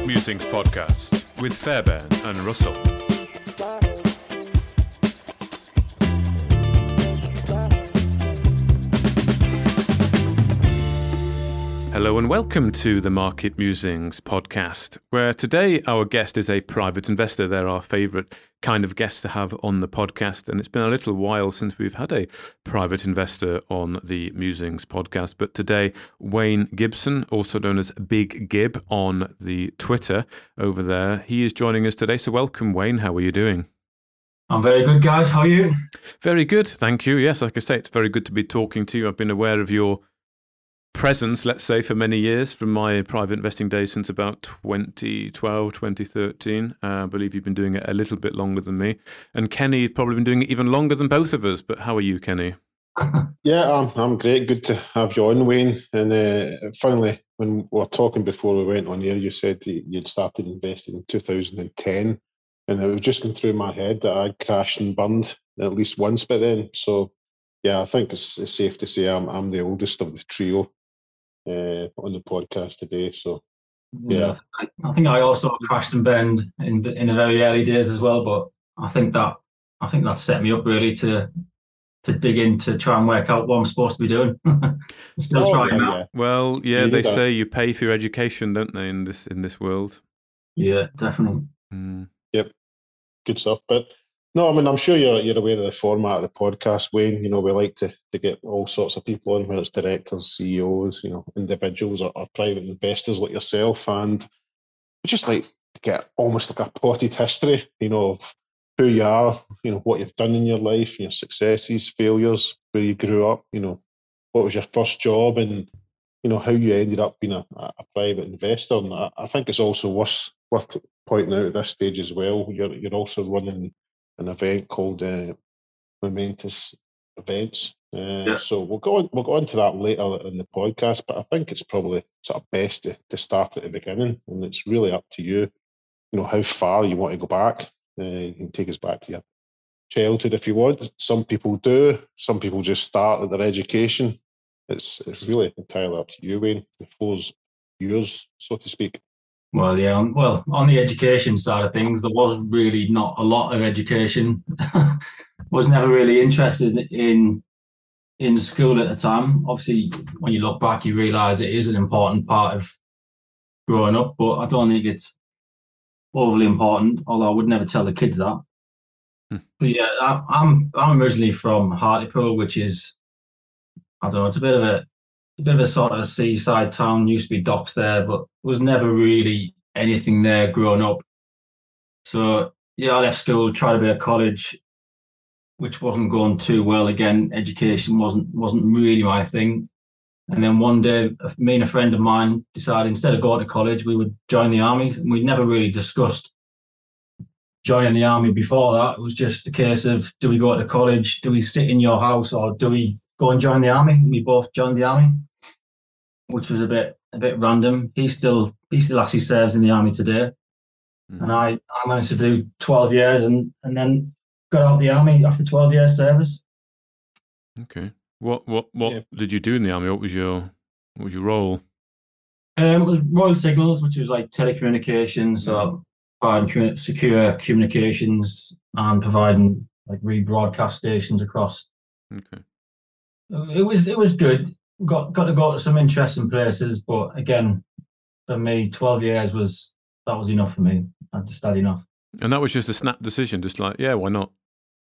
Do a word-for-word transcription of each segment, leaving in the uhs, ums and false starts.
Musings podcast with Fairbairn and Russell. Hello and welcome to the Market Musings podcast, where today our guest is a private investor. They're our favourite kind of guest to have on the podcast, and it's been a little while since we've had a private investor on the Musings podcast. But today, Wayne Gibson, also known as Big Gib on the Twitter over there, he is joining us today. So welcome, Wayne. How are you doing? I'm very good, guys. How are you? Very good, thank you. Yes, like I say, it's very good to be talking to you. I've been aware of your presence, let's say, for many years from my private investing days since about twenty twelve, twenty thirteen. Uh, I believe you've been doing it a little bit longer than me. And Kenny has probably been doing it even longer than both of us. But how are you, Kenny? Yeah, I'm, I'm great. Good to have you on, Wayne. And uh, finally, when we were talking before we went on here, you said you'd started investing in two thousand ten. And it was just going through my head that I'd crashed and burned at least once by then. So, yeah, I think it's, it's safe to say I'm, I'm the oldest of the trio Uh, on the podcast today. So yeah, yeah I think I also crashed and burned in the, in the very early days as well. But I think that I think that set me up really to to dig in to try and work out what I'm supposed to be doing. Still oh, trying yeah, out. Yeah. Well, yeah, you they that. say you pay for your education, don't they? In this in this world. Yeah, definitely. Mm. Yep, good stuff. But no, I mean, I'm sure you're you're aware of the format of the podcast, Wayne. You know, we like to, to get all sorts of people on, whether it's directors, C E Os, you know, individuals or, or private investors like yourself. And we just like to get almost like a potted history, you know, of who you are, you know, what you've done in your life, your successes, failures, where you grew up, you know, what was your first job, and, you know, how you ended up being a, a private investor. And I, I think it's also worth, worth pointing out at this stage as well, you're, you're also running an event called uh, Momentous Events. Uh, Yeah. So we'll go on, we'll go into that later in the podcast, but I think it's probably sort of best to, to start at the beginning, and it's really up to you, you know, how far you want to go back. Uh, you can take us back to your childhood if you want. Some people do. Some people just start at their education. It's it's really entirely up to you, Wayne. The floor's yours, so to speak. Well, yeah. On, well, on the education side of things, there was really not a lot of education. Was never really interested in in school at the time. Obviously, when you look back, you realise it is an important part of growing up, but I don't think it's overly important. Although I would never tell the kids that. Hmm. But yeah, I, I'm I'm originally from Hartlepool, which is I don't know. It's a bit of a a bit of a sort of seaside town. Used to be docks there, but was never really anything there growing up. So yeah, I left school, tried a bit of college, which wasn't going too well. Again, education wasn't wasn't really my thing. And then one day, me and a friend of mine decided instead of going to college, we would join the army. And we'd never really discussed joining the army before that. It was just a case of, do we go to college? Do we sit in your house, or do we go and join the army? And we both joined the army, which was a bit a bit random. He still he still actually serves in the army today. Mm-hmm. And I, I managed to do twelve years and, and then got out of the army after twelve years service. Okay. What what what yeah. did you do in the army? What was your what was your role? Um, it was Royal Signals, which was like telecommunications, so providing secure communications and providing like rebroadcast stations across. Okay. It was it was good. Got got to go to some interesting places, but again, for me, twelve years was that was enough for me. I just had enough. And that was just a snap decision, just like, yeah, why not?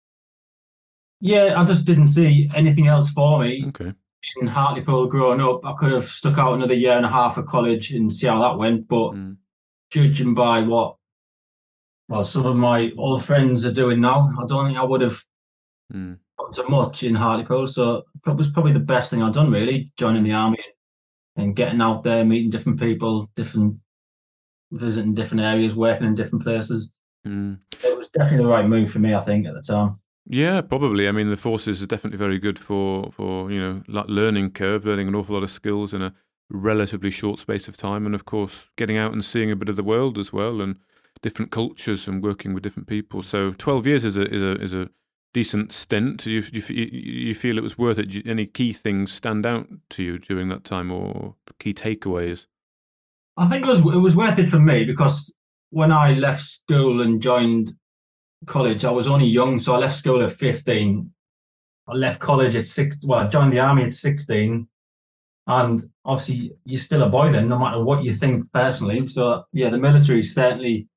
Yeah, I just didn't see anything else for me. Okay. In Hartlepool growing up, I could have stuck out another year and a half of college and see how that went. But mm. judging by what well some of my old friends are doing now, I don't think I would have mm. got so much in Hartlepool. So it was probably the best thing I've done, really, joining the army and getting out there, meeting different people, different visiting different areas, working in different places. Mm. It was definitely the right move for me, I think, at the time. Yeah, probably. I mean, the forces are definitely very good for, for you know, like learning curve, learning an awful lot of skills in a relatively short space of time, and of course, getting out and seeing a bit of the world as well, and different cultures and working with different people. So, twelve years is a is a is a decent stint. Do you you you feel it was worth it? Do you, any key things stand out to you during that time, or key takeaways? I think it was it was worth it for me because when I left school and joined college, I was only young, so I left school at fifteen. I left college at six. Well, I joined the army at sixteen, and obviously you're still a boy then, no matter what you think personally. So yeah, the military certainly.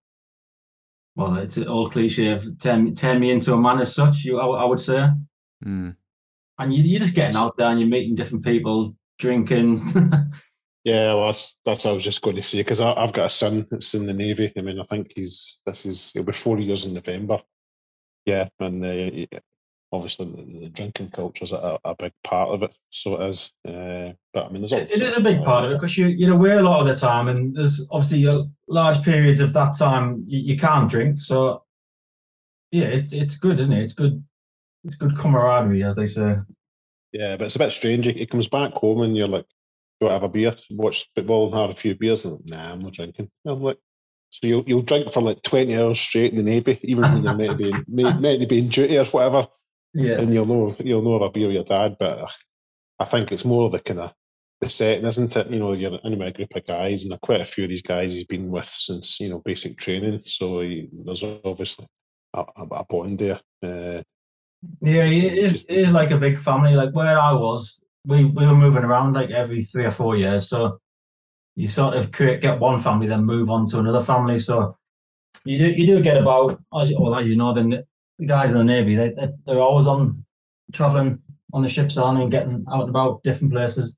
Well, it's an old cliche of turn, turn me into a man as such. You, I, I would say. Mm. And you, you're just getting out there and you're meeting different people, drinking. Yeah, well, that's that's what I was just going to say because I've got a son that's in the Navy. I mean, I think he's this is he'll be four years in November. Yeah, and uh, obviously the, the drinking culture is a, a big part of it. So it is. Uh, but I mean, there's it, it is a big part of it because you you're away a lot of the time, and there's obviously a large periods of that time you, you can't drink. So yeah, it's it's good, isn't it? It's good. It's good camaraderie, as they say. Yeah, but it's a bit strange. He comes back home and you're like, do I have a beer, watch football and have a few beers? And like, nah, I'm not drinking. And I'm like, so you'll, you'll drink for like twenty hours straight in the Navy, even when you're meant to be, meant to be in duty or whatever. Yeah. And you'll know, you'll know have a beer with your dad. But I think it's more the kind of the setting, isn't it? You know, you're in a group of guys and quite a few of these guys he's been with since, you know, basic training. So he, there's obviously a, a bond there. Uh, Yeah, it is, it is like a big family. Like where I was, we, we were moving around like every three or four years. So you sort of create, get one family, then move on to another family. So you do you do get about, as you, well, as you know, then the guys in the Navy, they, they, they're always on travelling on the ships on and getting out and about different places.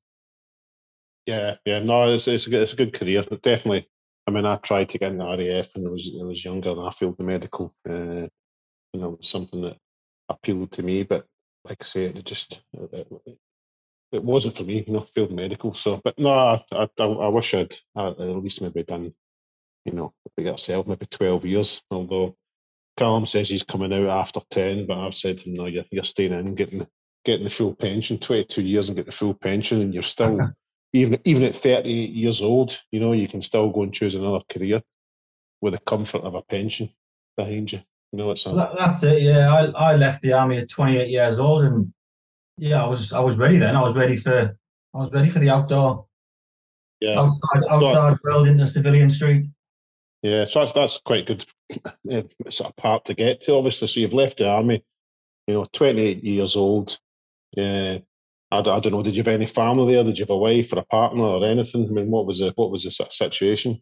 Yeah, yeah, no, it's it's a good, it's a good career. But definitely, I mean, I tried to get in the R A F when I was I was younger, and I failed the medical. Uh, you know, it was something that appealed to me, but like I say, it just it, it, it wasn't for me. You know, failed medical. So, but no, I I, I wish I'd, I'd at least maybe done, you know, for yourself maybe twelve years. Although Callum says he's coming out after ten, but I've said to him, no, you're you're staying in, getting getting the full pension, twenty-two years and get the full pension, and you're still. Okay. Even even at thirty-eight years old, you know, you can still go and choose another career with the comfort of a pension behind you. You know, it's a... that, that's it. Yeah, I, I left the army at twenty-eight years old, and yeah, I was I was ready then. I was ready for I was ready for the outdoor, yeah, outside outside so, world into civilian street. Yeah, so that's that's quite good sort of part to get to. Obviously, so you've left the army, you know, twenty-eight years old. Yeah. I, I don't know. Did you have any family there? Did you have a wife or a partner or anything? I mean, what was the what was the situation?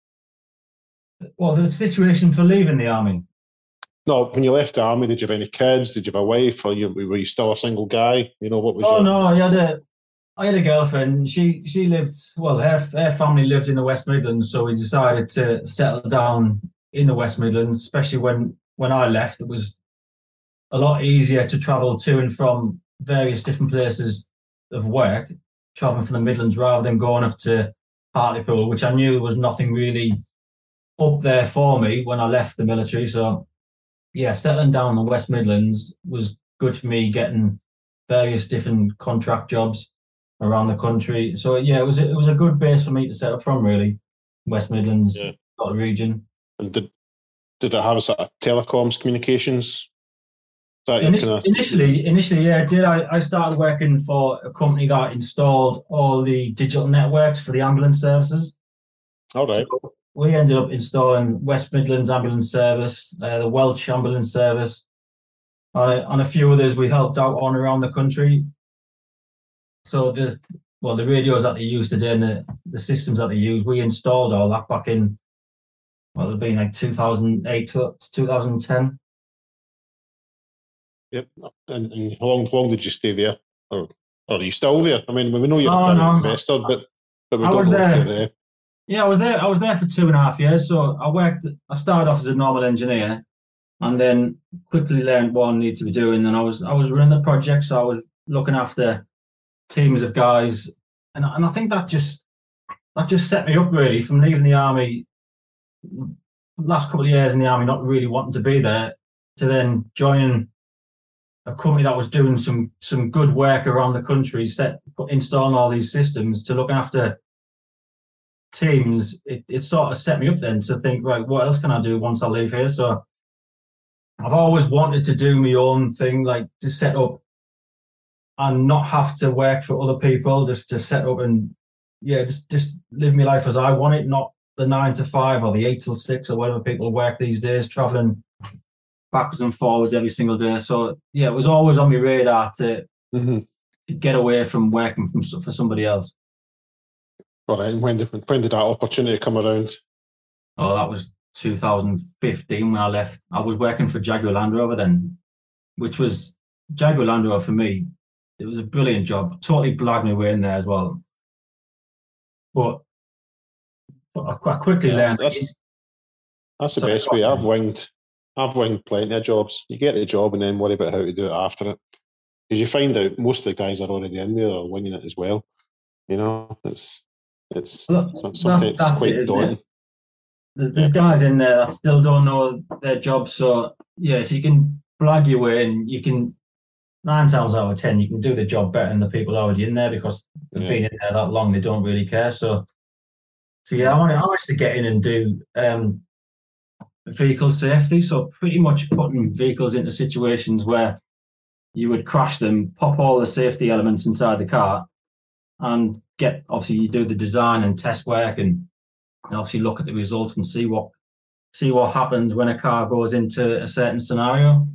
Well, the situation for leaving the army. No, when you left the army, did you have any kids? Did you have a wife, or you, were you still a single guy? You know, what was? Oh your... no, I had a I had a girlfriend. She she lived well. Her her family lived in the West Midlands, so we decided to settle down in the West Midlands. Especially when when I left, it was a lot easier to travel to and from various different places of work, traveling from the Midlands rather than going up to Hartlepool, which I knew was nothing really up there for me when I left the military. So yeah, settling down in the West Midlands was good for me, getting various different contract jobs around the country. So yeah, it was it was a good base for me to set up from, really. West Midlands, yeah. Sort of region. And did did it have a sort of telecoms communications? Ini- kinda... Initially, initially, yeah, I did. I, I started working for a company that installed all the digital networks for the ambulance services. All right. So we ended up installing West Midlands Ambulance Service, uh, the Welsh Ambulance Service, uh, and a few others we helped out on around the country. So the well, the radios that they use today and the, the systems that they use, we installed all that back in, well, it'd been like two thousand eight to two thousand ten. Yep. And, and how long, how long did you stay there? Or, or are you still there? I mean, we know you're oh, a private no, investor, but, but we I don't know there. if you're there. Yeah, I was there. I was there for two and a half years. So I worked, I started off as a normal engineer and then quickly learned what I needed to be doing. And I was I was running the project, so I was looking after teams of guys. And, and I think that just that just set me up, really, from leaving the army, last couple of years in the army, not really wanting to be there, to then joining a company that was doing some some good work around the country, set installing all these systems to look after teams. It, it sort of set me up then to think, right, what else can I do once I leave here? So I've always wanted to do my own thing, like to set up and not have to work for other people, just to set up and yeah, just just live my life as I want it, not the nine to five or the eight till six or whatever people work these days, traveling backwards and forwards every single day. So yeah, it was always on my radar to, mm-hmm. to get away from working from, for somebody else. All right. And when did when did that opportunity come around? Oh, that was two thousand fifteen when I left. I was working for Jaguar Land Rover then, which was Jaguar Land Rover for me. It was a brilliant job. Totally blagged my way in there as well. But, but I quite quickly yeah, learned. That's, that's the Sorry, best way. I've winged, I've winged plenty of jobs. You get the job and then worry about how to do it after it. Because you find out most of the guys are already in there or winging it as well. You know, it's it's Look, sometimes that, it's quite it, daunting. There's, there's guys in there that still don't know their job. So yeah, if you can blag your way in, you can nine times out of ten you can do the job better than the people already in there because they've Yeah. been in there that long. They don't really care. So so yeah, I wanted I wanted to get in and do um, vehicle safety. So pretty much putting vehicles into situations where you would crash them, pop all the safety elements inside the car, and get obviously you do the design and test work and. And obviously look at the results and see what see what happens when a car goes into a certain scenario.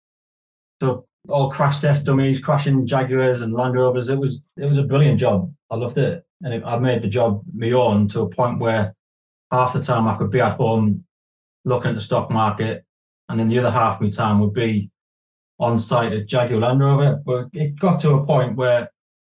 So all crash test dummies, crashing Jaguars and Land Rovers. It was it was a brilliant job. I loved it, and it, I made the job my own to a point where half the time I could be at home looking at the stock market, and then the other half of my time would be on site at Jaguar Land Rover. But it got to a point where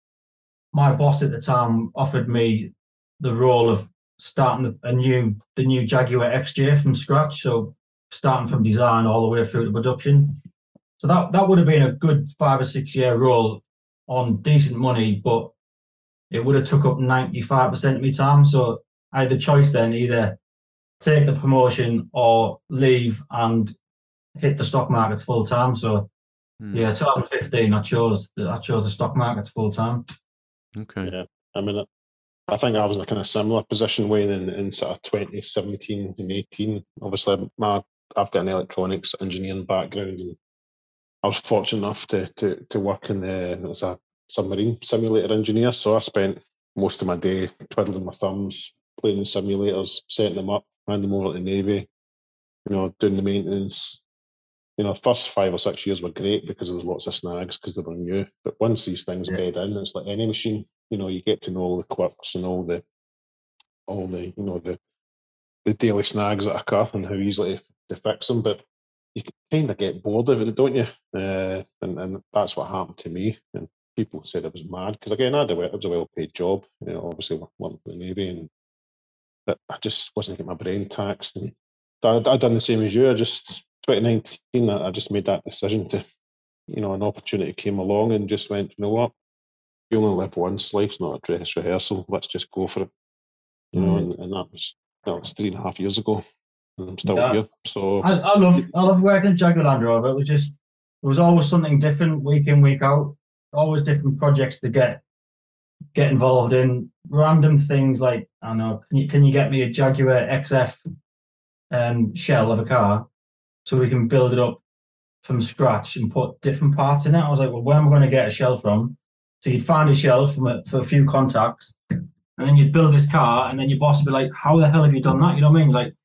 my boss at the time offered me the role of starting a new the new Jaguar X J from scratch, so starting from design all the way through to production. So that that would have been a good five or six year role on decent money, but it would have took up ninety-five percent of my time. So I had the choice then either take the promotion or leave and hit the stock market full time. So mm. yeah, twenty fifteen I chose I chose the stock market full time. Okay. Yeah, I mean. I think I was in a kind of similar position, Wayne, in, in sort of twenty seventeen and eighteen. Obviously, my, I've got an electronics engineering background, and I was fortunate enough to to, to work in the, as a submarine simulator engineer. So I spent most of my day twiddling my thumbs, playing the simulators, setting them up, handing them over to the Navy, you know, doing the maintenance. You know, the first five or six years were great because there was lots of snags because they were new. But once these things yeah. bed in, it's like any machine. You know, you get to know all the quirks and all the, all the, you know, the, the daily snags that occur and how easily to, to fix them. But you kind of get bored of it, don't you? Uh, and and that's what happened to me. And people said I was mad because again, I had a, it was a well-paid job. You know, obviously working for the Navy, and but I just wasn't getting my brain taxed. And I, I'd done the same as you. I just twenty nineteen, I just made that decision to, you know, an opportunity came along and just went, you know what? You only live once. Life's not a dress rehearsal. Let's just go for it. You know, and, and that was that was three and a half years ago, and I'm still yeah. here. So I, I love I love working at Jaguar Land Rover. It was just it was always something different week in week out. Always different projects to get get involved in. Random things like I don't know. Can you can you get me a Jaguar X F um, shell of a car so we can build it up from scratch and put different parts in it? I was like, well, where am I going to get a shell from? So you'd find a shell from a, for a few contacts, and then you'd build this car, and then your boss would be like, how the hell have you done that? You know what I mean? Like,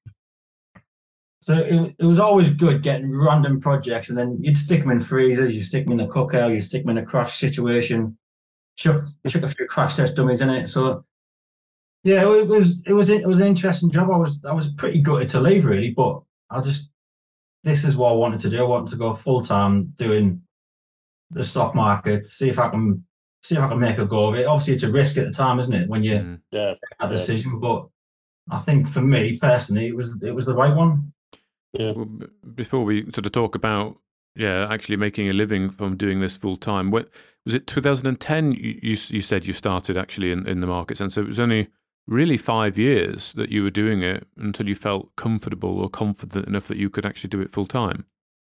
so it, it was always good getting random projects, and then you'd stick them in freezers, you stick them in the cooker, you stick them in a crash situation, chuck, chuck a few crash test dummies in it. So yeah, it, it was it was it was an interesting job. I was I was pretty gutted to leave really, but I just this is what I wanted to do. I wanted to go full time doing the stock market, see if I can. See if I can make a go of it. Obviously, it's a risk at the time, isn't it, when you mm. yeah, make that yeah. decision? But I think for me personally, it was it was the right one. Yeah. Well, before we sort of talk about yeah, actually making a living from doing this full time, what was it? two thousand ten. You you, you said you started actually in, in the markets, and so it was only really five years that you were doing it until you felt comfortable or confident enough that you could actually do it full time.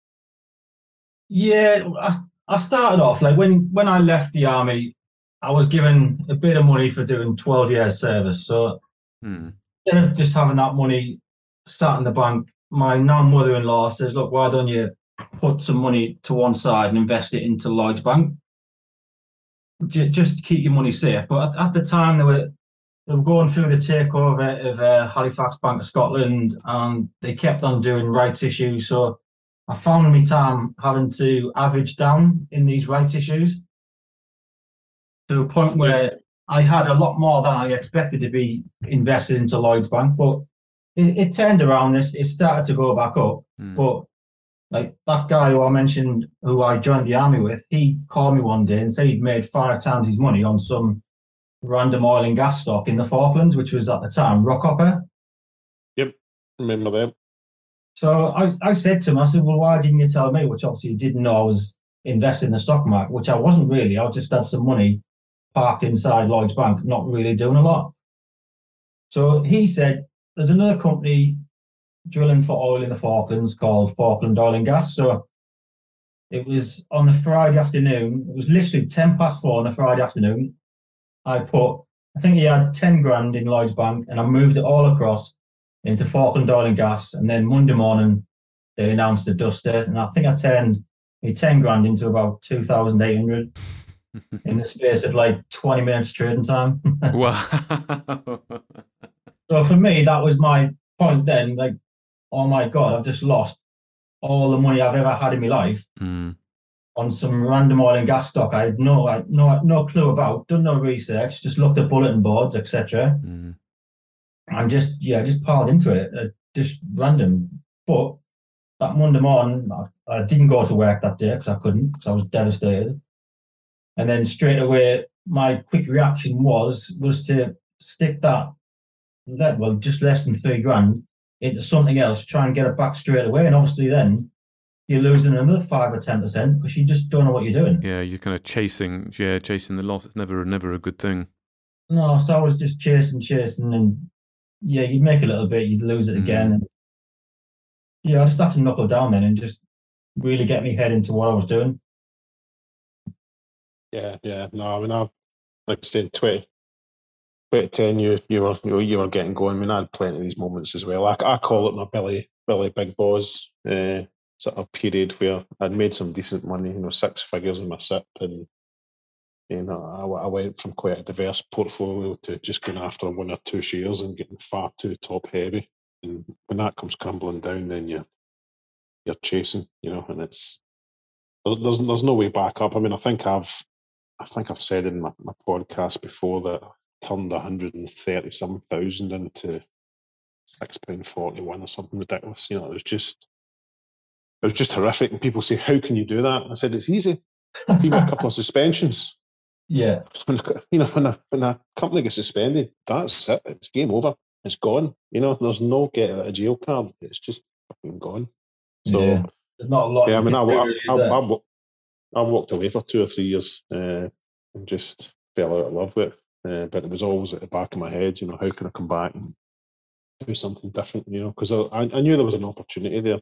Yeah. I, I started off, like when, when I left the army, I was given a bit of money for doing twelve years service. So hmm. instead of just having that money sat in the bank, my non-mother-in-law says, look, why don't you put some money to one side and invest it into Lloyds Bank? Just to keep your money safe. But at, at the time, there were they were going through the takeover of uh, Halifax Bank of Scotland, and they kept on doing rights issues. So I found my time having to average down in these rights issues to a point where I had a lot more than I expected to be invested into Lloyds Bank, but it, it turned around. It, it started to go back up. Mm. But like that guy who I mentioned, who I joined the army with, he called me one day and said he'd made five times his money on some random oil and gas stock in the Falklands, which was at the time Rockhopper. Yep, remember them. So I, I said to him, I said, well, why didn't you tell me? Which obviously you didn't know I was invested in the stock market, which I wasn't really. I just had some money parked inside Lloyds Bank, not really doing a lot. So he said, there's another company drilling for oil in the Falklands called Falkland Oil and Gas. So it was on the Friday afternoon. It was literally ten past four on a Friday afternoon. I put, I think he had ten grand in Lloyds Bank, and I moved it all across into Falkland Oil and Gas. And then Monday morning, they announced the dust date. And I think I turned me ten grand into about two thousand eight hundred in the space of like twenty minutes trading time. Wow. So for me, that was my point then. Like, oh my God, I've just lost all the money I've ever had in my life mm. on some random oil and gas stock I had no, I, no, no clue about, done no research, just looked at bulletin boards, et cetera. Mm. And just, yeah, just piled into it, uh, just random. But that Monday morning, I, I didn't go to work that day because I couldn't, because I was devastated. And then straight away, my quick reaction was was to stick that, that well, just less than three grand into something else, try and get it back straight away. And obviously then you're losing another five or ten percent because you just don't know what you're doing. Yeah, you're kind of chasing, yeah, chasing the loss. It's never, never a good thing. No, so I was just chasing, chasing, and yeah, you'd make a little bit, you'd lose it again. Mm. And yeah, I just had to knuckle down then and just really get me head into what I was doing. Yeah, yeah. No, I mean, I've, like I said, twenty, twenty ten, you, you, were, you, were, you were getting going. I mean, I had plenty of these moments as well. I, I call it my Billy, Billy Big Boss uh, sort of period where I'd made some decent money, you know, six figures in my S I P, and you know, I, I went from quite a diverse portfolio to just going after one or two shares and getting far too top heavy. And when that comes crumbling down, then you're you're chasing, you know, and it's there's there's no way back up. I mean, I think I've I think I've said in my, my podcast before that I turned one hundred thirty some thousand into six pound forty one or something ridiculous. You know, it was just it was just horrific. And people say, "How can you do that?" I said, "It's easy. It's been a couple of suspensions." Yeah, when, you know, when a when a company gets suspended, that's it. It's game over. It's gone. You know, there's no get out of jail card. It's just fucking gone. So yeah. There's not a lot. Yeah, I mean, I, I, I, I, I, I walked away for two or three years uh, and just fell out of love with it. Uh, but it was always at the back of my head. You know, how can I come back and do something different? You know, because I, I knew there was an opportunity there.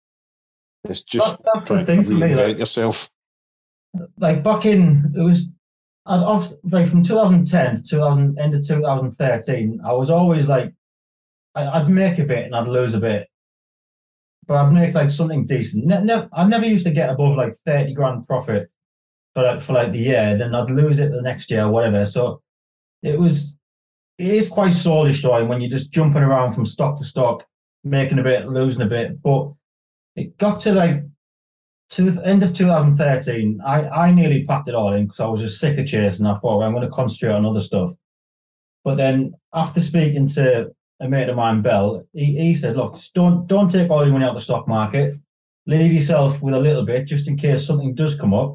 It's just that, that's trying the thing to for me, reinvent like, yourself. Like back in, it was, I'd off, like from two thousand ten to two thousand, end of two thousand thirteen, I was always like, I, I'd make a bit and I'd lose a bit, but I'd make like something decent. Ne- ne- I never used to get above like thirty grand profit for like, for like the year, then I'd lose it the next year or whatever. So it was, it is quite soul destroying when you're just jumping around from stock to stock, making a bit, losing a bit. But it got to like, to the end of two thousand thirteen, I, I nearly packed it all in because I was just sick of chasing. I thought, well, I'm going to concentrate on other stuff. But then after speaking to a mate of mine, Bell, he, he said, look, just don't don't take all your money out of the stock market. Leave yourself with a little bit just in case something does come up.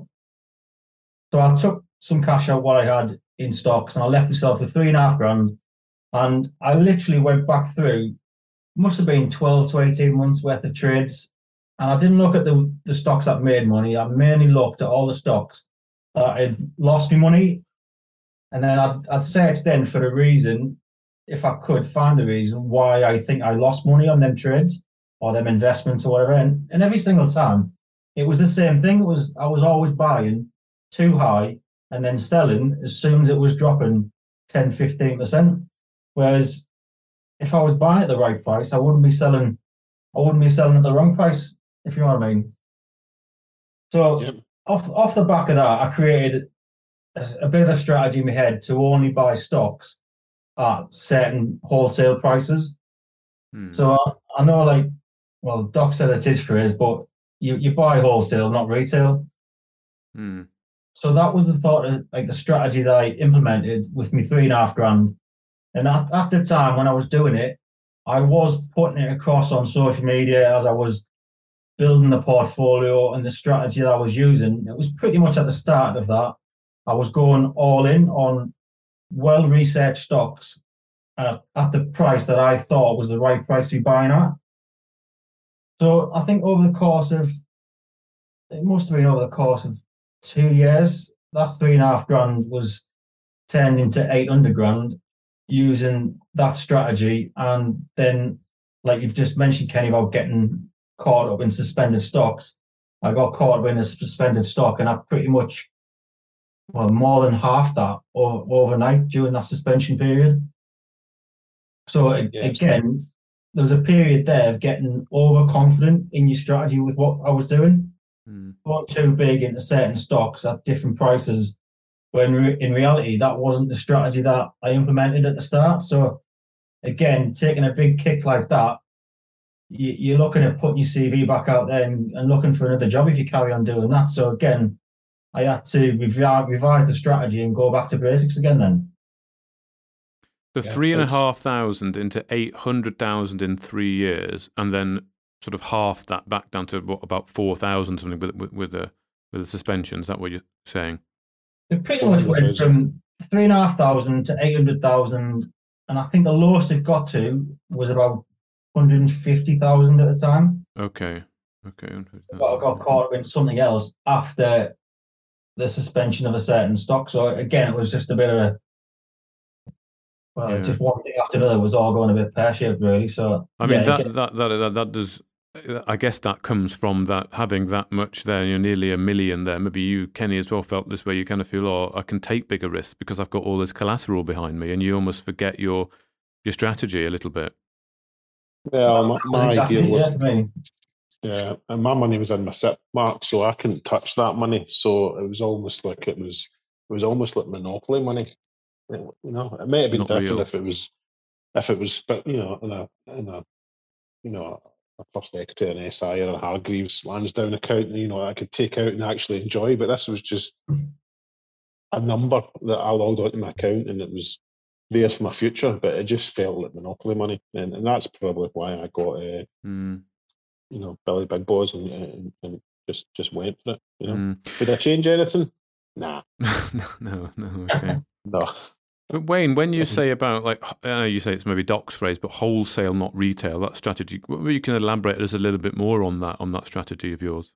So I took some cash out what I had in stocks and I left myself with three and a half grand. And I literally went back through, must have been twelve to eighteen months worth of trades. And I didn't look at the, the stocks that made money. I mainly looked at all the stocks that had lost me money. And then I'd, I'd search then for the reason, if I could find the reason why I think I lost money on them trades or them investments or whatever. And, and every single time, it was the same thing. It was I was always buying too high and then selling as soon as it was dropping ten, fifteen percent. Whereas if I was buying at the right price, I wouldn't be selling, I wouldn't be selling at the wrong price, if you know what I mean. So yep. off off the back of that, I created a, a bit of a strategy in my head to only buy stocks at certain wholesale prices. Hmm. So I, I know, like, well, Doc said it is phrase, but you, you buy wholesale, not retail. Hmm. So that was the thought of, like, the strategy that I implemented with me three and a half grand. And at, at the time when I was doing it, I was putting it across on social media as I was building the portfolio and the strategy that I was using. It was pretty much at the start of that. I was going all in on well-researched stocks at, at the price that I thought was the right price to be buying at. So I think over the course of, it must have been over the course of two years, that three and a half grand was turned into eight hundred grand using that strategy. And then, like you've just mentioned, Kenny, about getting caught up in suspended stocks. I got caught up in a suspended stock and I pretty much, well, more than half that over, overnight during that suspension period. So yes. Again, there was a period there of getting overconfident in your strategy with what I was doing. Mm. Going too big into certain stocks at different prices, when re- in reality, that wasn't the strategy that I implemented at the start. So again, taking a big kick like that, you, you're looking at putting your C V back out there and, and looking for another job if you carry on doing that. So again, I had to revi- revise the strategy and go back to basics again then. So yeah, three and a half thousand into eight hundred thousand in three years, and then sort of half that back down to what, about four thousand something with with with the with the suspension. Is that what you're saying? It pretty much went from three and a half thousand to eight hundred thousand, and I think the lowest it got to was about one hundred fifty thousand at the time. Okay, okay. But I got caught up in something else after the suspension of a certain stock. So again, it was just a bit of a Well, yeah. just one thing after another was all going a bit pear-shaped, really. So I mean, yeah, that, gets... that that that that does. I guess that comes from that having that much there. You're nearly a million there. Maybe you, Kenny, as well felt this way. You kind of feel, oh, I can take bigger risks because I've got all this collateral behind me, and you almost forget your your strategy a little bit. Yeah, my, my exactly, idea was. Yeah, yeah, and my money was in my S I P mark, so I couldn't touch that money. So it was almost like it was. It was almost like monopoly money. You know, it may have been Not different real. if it was, if it was, but you know, in a, in a, you know, a first equity, an S I or a Hargreaves Lansdowne account, you know, I could take out and actually enjoy. But this was just a number that I logged onto my account, and it was there for my future. But it just felt like monopoly money, and, and that's probably why I got, uh, mm. you know, Billy Big Boys and, and, and just just went for it. You know, mm. Did I change anything? Nah, no, no, no, okay. No. But Wayne, when you say about, like, I know you say it's maybe Doc's phrase, but wholesale, not retail, that strategy, you can elaborate us a little bit more on that, on that strategy of yours.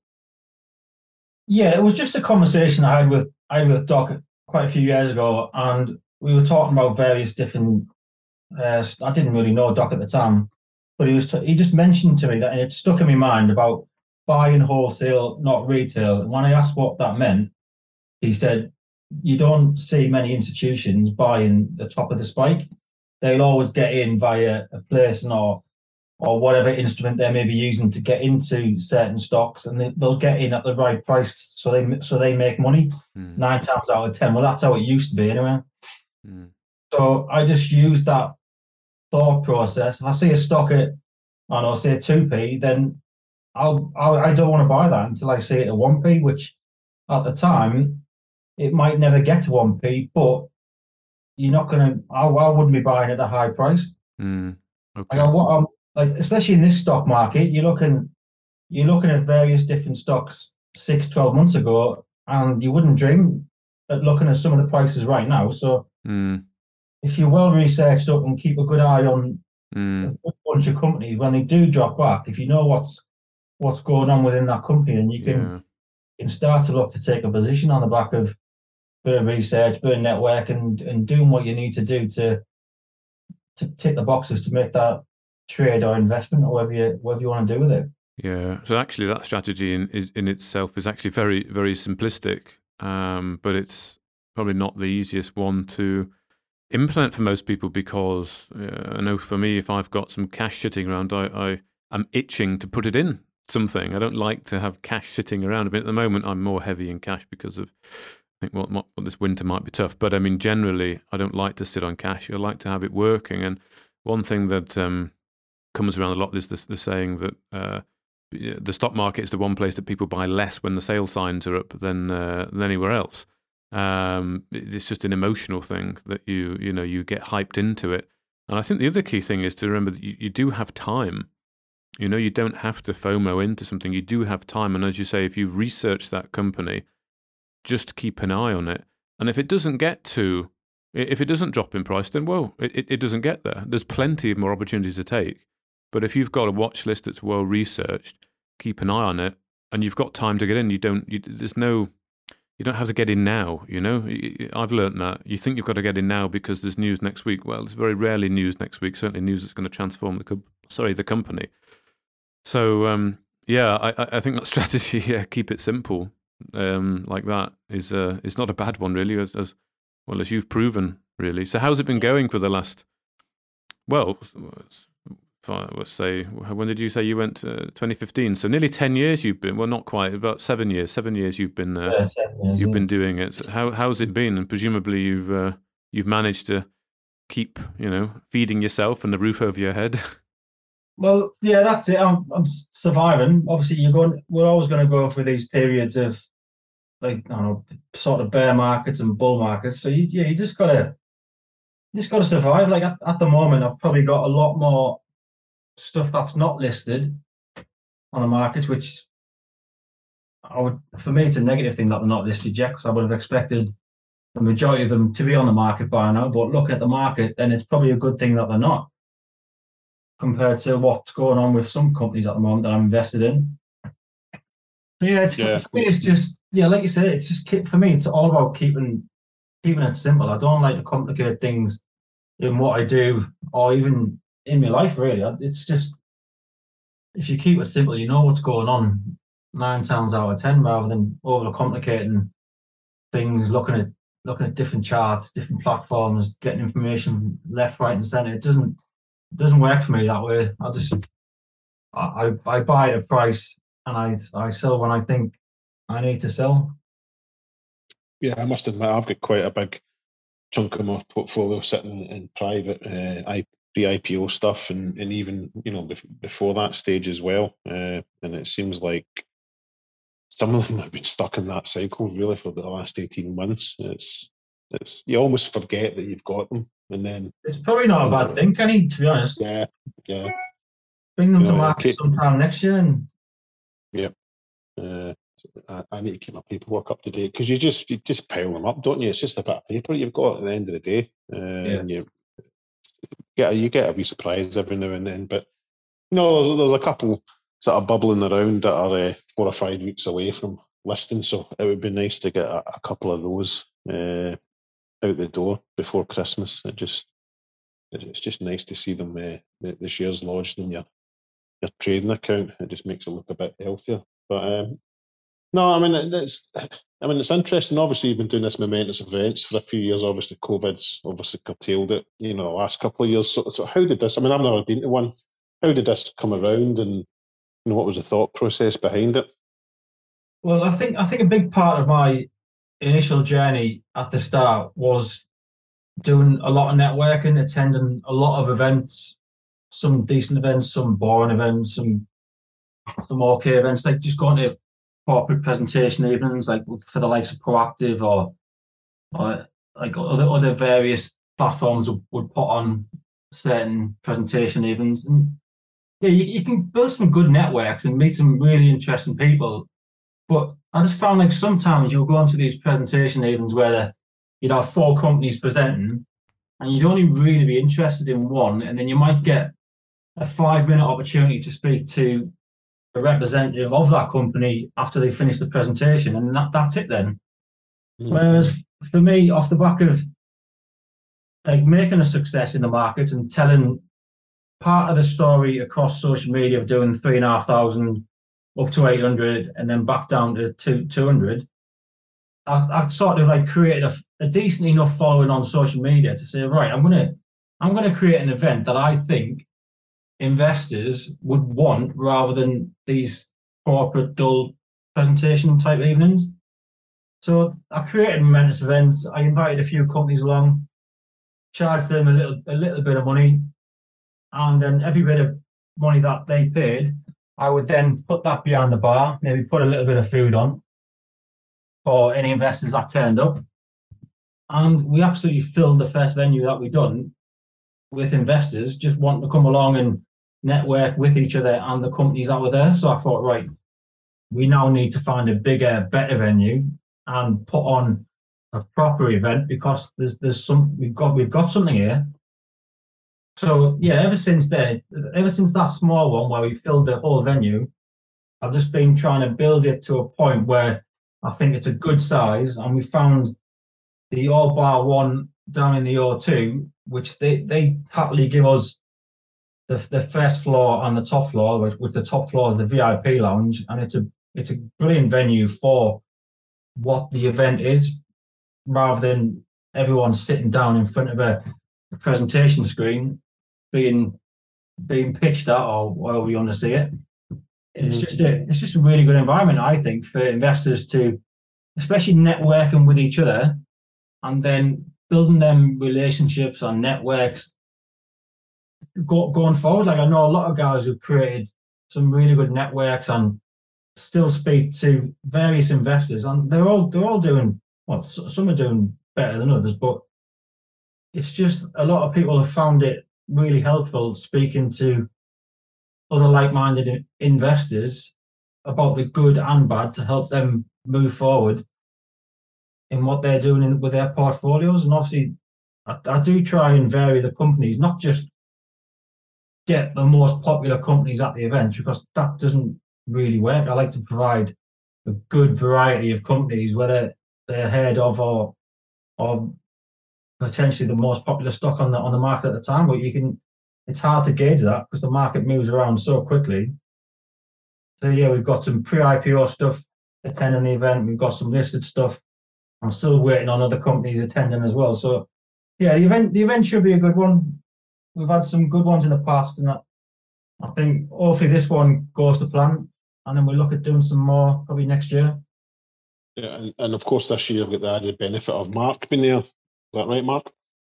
Yeah, it was just a conversation I had with I had with Doc quite a few years ago, and we were talking about various different. Uh, I didn't really know Doc at the time, but he was t- he just mentioned to me that, and it stuck in my mind about buying wholesale, not retail. And when I asked what that meant, he said, you don't see many institutions buying the top of the spike. They'll always get in via a placing or or whatever instrument they may be using to get into certain stocks, and they, they'll get in at the right price, so they so they make money mm. nine times out of ten. Well, that's how it used to be anyway. Mm. So I just use that thought process. If I see a stock at, I don't know, say two p, then I'll, I'll I don't want to buy that until I see it at one p, which at the time, it might never get to one p, but you're not going to, I, I wouldn't be buying at a high price. Mm, okay. Like, what I'm, like, especially in this stock market, you're looking, you're looking at various different stocks six, twelve months ago, and you wouldn't dream at looking at some of the prices right now. So mm. if you're well researched up and keep a good eye on mm. a bunch of companies, when they do drop back, if you know what's what's going on within that company, and you can, yeah. you can start to look to take a position on the back of bit of research, bit of network, and and doing what you need to do to to tick the boxes to make that trade or investment or whatever you whatever you want to do with it. Yeah. So actually, that strategy in is, in itself is actually very very simplistic, um, but it's probably not the easiest one to implement for most people because uh, I know for me, if I've got some cash sitting around, I, I am itching to put it in something. I don't like to have cash sitting around. But at the moment, I'm more heavy in cash because of think what, what what this winter might be tough. But I mean, generally, I don't like to sit on cash. I like to have it working. And one thing that um, comes around a lot is the, the saying that uh, the stock market is the one place that people buy less when the sale signs are up than uh, than anywhere else. Um, it's just an emotional thing that you you know you get hyped into it. And I think the other key thing is to remember that you, you do have time. You know, you don't have to FOMO into something. You do have time. And as you say, if you research that company, just keep an eye on it. And if it doesn't get to, if it doesn't drop in price, then, well, it, it doesn't get there. There's plenty of more opportunities to take. But if you've got a watch list that's well researched, keep an eye on it, and you've got time to get in. You don't, you, there's no, you don't have to get in now, you know. I've learned that. You think you've got to get in now because there's news next week. Well, there's very rarely news next week, certainly news that's going to transform the, co- sorry, the company. So, um, yeah, I, I think that strategy, yeah, keep it simple, um, like that, is uh, is not a bad one, really, as, as well as you've proven, really. So how's it been going for the last, well, let's say, when did you say you went? Uh, twenty fifteen. So nearly ten years you've been, well, not quite, about seven years, seven years you've been uh, yeah, seven years, you've yeah. been doing it. So how how's it been? And presumably you've uh, you've managed to keep, you know, feeding yourself and the roof over your head. Well, yeah, that's it. I'm, I'm surviving. Obviously, you're going. We're always going to go through these periods of, like, I don't know, sort of bear markets and bull markets. So you, yeah, you just gotta, you just gotta survive. Like at, at the moment, I've probably got a lot more stuff that's not listed on the market, which I would, for me, it's a negative thing that they're not listed yet, because I would have expected the majority of them to be on the market by now. But looking at the market, then it's probably a good thing that they're not, compared to what's going on with some companies at the moment that I'm invested in. So yeah, it's, Yeah. for me, it's just, yeah, like you said, it's just keep, for me, it's all about keeping keeping it simple. I don't like to complicate things in what I do, or even in my life, really. It's just, if you keep it simple, you know what's going on nine times out of ten, rather than overcomplicating things, looking at looking at different charts, different platforms, getting information left, right, and centre. It doesn't it doesn't work for me that way. I just I I buy at a price, and I I sell when I think I need to sell. Yeah, I must admit, I've got quite a big chunk of my portfolio sitting in private uh, pre-I P O stuff, and, and even, you know, bef- before that stage as well. Uh, and it seems like some of them have been stuck in that cycle really for the last eighteen months. It's it's you almost forget that you've got them, and then It's probably not a bad thing, Kenny, to be honest. Yeah, yeah. Bring them You to know, market okay. sometime next year, and Yeah. Uh, I, I need to keep my paperwork up to date, because you just you just pile them up, don't you? It's just a bit of paper you've got at the end of the day, uh, Yeah. and you get you get a wee surprise every now and then. But you know, there's there's a couple sort of bubbling around that are uh, four or five weeks away from listing, so it would be nice to get a, a couple of those uh, out the door before Christmas. It just it's just nice to see them uh, the, the shares lodged in your your trading account. It just makes it look a bit healthier. But um, no, I mean it's I mean it's interesting. Obviously, you've been doing this momentous events for a few years. Obviously, COVID's obviously curtailed it, you know, the last couple of years. So, so how did this? I mean, I've never been to one. How did this come around, and you know, what was the thought process behind it? Well, I think I think a big part of my initial journey at the start was doing a lot of networking, attending a lot of events, some decent events, some boring events, some some okay events, like just going to corporate presentation evenings, like for the likes of Proactive, or or like other other various platforms would, would put on certain presentation evenings. And yeah, you, you can build some good networks and meet some really interesting people. But I just found like sometimes you'll go onto these presentation evenings where you'd have four companies presenting, and you'd only really be interested in one, and then you might get a five-minute opportunity to speak to a representative of that company after they finish the presentation, and that, that's it then. Mm. Whereas for me, off the back of like making a success in the market and telling part of the story across social media of doing three and a half thousand up to eight hundred and then back down to two, 200, I, I sort of like created a, a decent enough following on social media to say, right, I'm gonna I'm gonna create an event that I think investors would want, rather than these corporate dull presentation type evenings. So I created momentous events. I invited a few companies along, charged them a little a little bit of money, and then every bit of money that they paid, I would then put that behind the bar, maybe put a little bit of food on for any investors that turned up. And we absolutely filled the first venue that we done with investors just wanting to come along and network with each other and the companies that were there. So I thought, right, we now need to find a bigger, better venue and put on a proper event because there's there's some we've got we've got something here. So yeah, ever since then, ever since that small one where we filled the whole venue, I've just been trying to build it to a point where I think it's a good size, and we found the All Bar one down in the O two, which they they happily give us the the first floor and the top floor, which, which the top floor is the V I P lounge, and it's a it's a brilliant venue for what the event is, rather than everyone sitting down in front of a presentation screen being being pitched at, or however you want to see it. It's mm-hmm. just a it's just a really good environment, I think, for investors to, especially networking with each other, and then building them relationships and networks go, going forward. Like I know a lot of guys who've created some really good networks and still speak to various investors, and they're all they're all doing well. Some are doing better than others, but it's just a lot of people have found it really helpful speaking to other like-minded investors about the good and bad to help them move forward in what they're doing in, with their portfolios. And obviously, I, I do try and vary the companies, not just get the most popular companies at the events, because that doesn't really work. I like to provide a good variety of companies, whether they're ahead of or or potentially the most popular stock on the on the market at the time. But you can, it's hard to gauge that because the market moves around so quickly. So yeah, we've got some pre-I P O stuff attending the event. We've got some listed stuff. I'm still waiting on other companies attending as well. So yeah, the event the event should be a good one. We've had some good ones in the past, and I, I think hopefully this one goes to plan, and then we look at doing some more probably next year. Yeah, and, and of course this year we've got the added benefit of Mark being there. Is that right, Mark?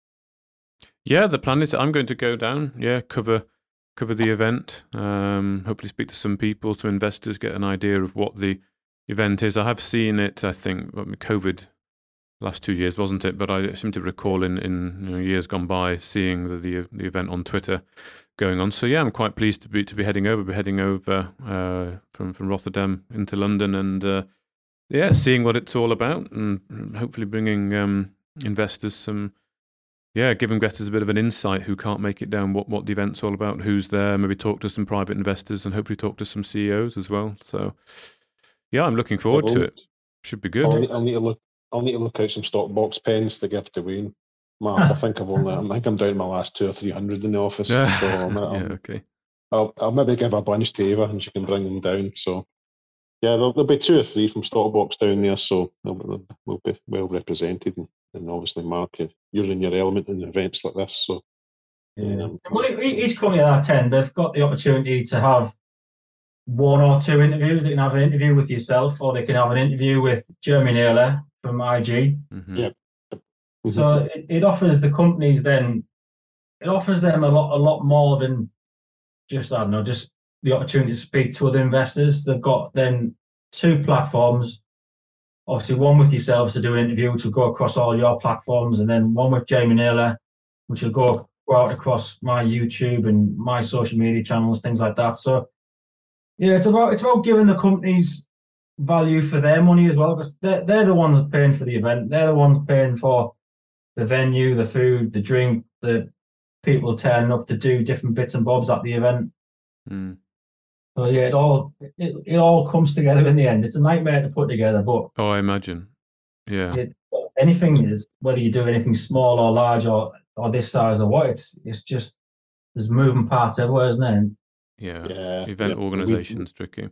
Yeah, the plan is I'm going to go down. Yeah, cover cover the event. Um, hopefully speak to some people, to investors, get an idea of what the event is. I have seen it. I think COVID last two years, wasn't it? But I seem to recall in in you know, years gone by seeing the, the the event on Twitter going on. So yeah, I'm quite pleased to be to be heading over. Be heading over uh, from from Rotterdam into London, and uh, yeah, seeing what it's all about, and hopefully bringing um, investors some. Yeah, give investors a bit of an insight who can't make it down, what, what the event's all about, who's there, maybe talk to some private investors and hopefully talk to some C E Os as well. So, yeah, I'm looking forward I'll, to it. Should be good. I'll need, I'll need to look. I'll need to look out some stock box pens to give to Wayne. Mark, I think I've only. I think I'm down to my last two or three hundred in the office. So I'll, I'll, yeah, okay. I'll, I'll maybe give a bunch to Eva and she can bring them down. So, yeah, there'll, there'll be two or three from stock box down there. So we'll, we'll be well represented. And, And obviously, Mark, you're in your element in events like this. So, yeah. Um, well, each company that I attend, they've got the opportunity to have one or two interviews. They can have an interview with yourself, or they can have an interview with Jeremy Naylor from I G. Mm-hmm. Yeah. Mm-hmm. So it, it offers the companies then, it offers them a lot, a lot more than just I don't know, just the opportunity to speak to other investors. They've got then two platforms. Obviously, one with yourselves to do an interview, which will go across all your platforms, and then one with Jamie Naylor, which will go, go out across my YouTube and my social media channels, things like that. So, yeah, it's about it's about giving the companies value for their money as well, because they're, they're the ones paying for the event. They're the ones paying for the venue, the food, the drink, the people turning up to do different bits and bobs at the event. Mm. So yeah, it all it, it all comes together in the end. It's a nightmare to put together, but oh, I imagine, yeah. It, anything is, whether you do anything small or large or or this size or what, it's it's just there's moving parts everywhere, isn't there? Yeah, yeah. Event yeah. organisation's tricky.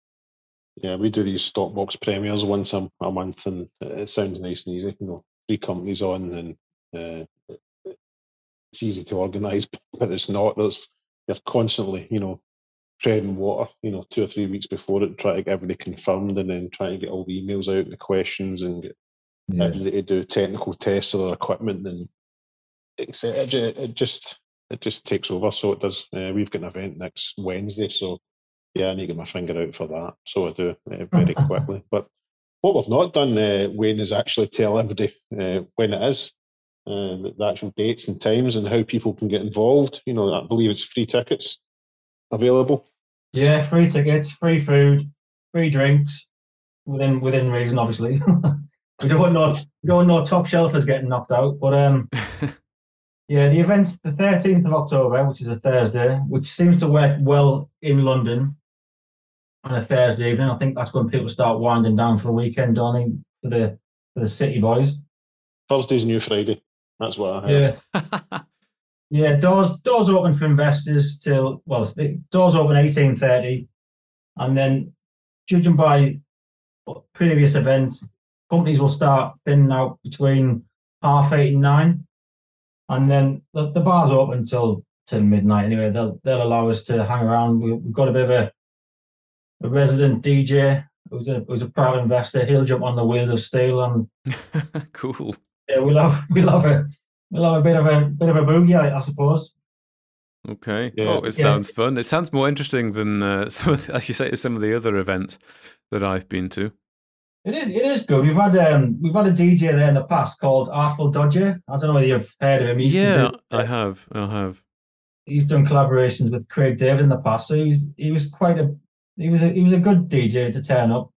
Yeah, we do these stock box premieres once a, a month, and it sounds nice and easy. You know, three companies on, and uh, it's easy to organise, but it's not. There's you're constantly, you know. treading water, you know, two or three weeks before it, try to get everybody confirmed, and then trying to get all the emails out and the questions, and get Yeah. everybody to do technical tests of their equipment, and it's, it, it just it just takes over. So it does. Uh, we've got an event next Wednesday, so yeah, I need to get my finger out for that. So I do uh, very quickly. But what we've not done, uh, Wayne, is actually tell everybody uh, when it is, uh, the actual dates and times, and how people can get involved. You know, I believe it's free tickets available. Yeah, free tickets, free food, free drinks, within within reason, obviously. we don't want no we don't want no top shelfers getting knocked out. But um, yeah, the event's the thirteenth of October, which is a Thursday, which seems to work well in London on a Thursday evening. I think that's when people start winding down for the weekend, don't they? For the for the city boys. Thursday's New Friday. That's what I heard. Yeah. Yeah, doors doors open for investors till well, the doors open eighteen thirty, and then judging by previous events, companies will start thinning out between half eight and nine, and then the, the bar's open till till midnight anyway. They'll they'll allow us to hang around. We, we've got a bit of a, a resident D J who's a who's a proud investor. He'll jump on the wheels of steel, and cool. Yeah, we'll have we'll have a. We'll have a bit of a bit of a boogie, I, I suppose. Okay. Yeah. Oh, it Yeah. sounds fun. It sounds more interesting than, uh, some of the, as you say, some of the other events that I've been to. It is it is good. We've had um we've had a D J there in the past called Artful Dodger. I don't know whether you've heard of him. He used Yeah, to do, I have. I have. He's done collaborations with Craig David in the past, so he's he was quite a he was a he was a good D J to turn up.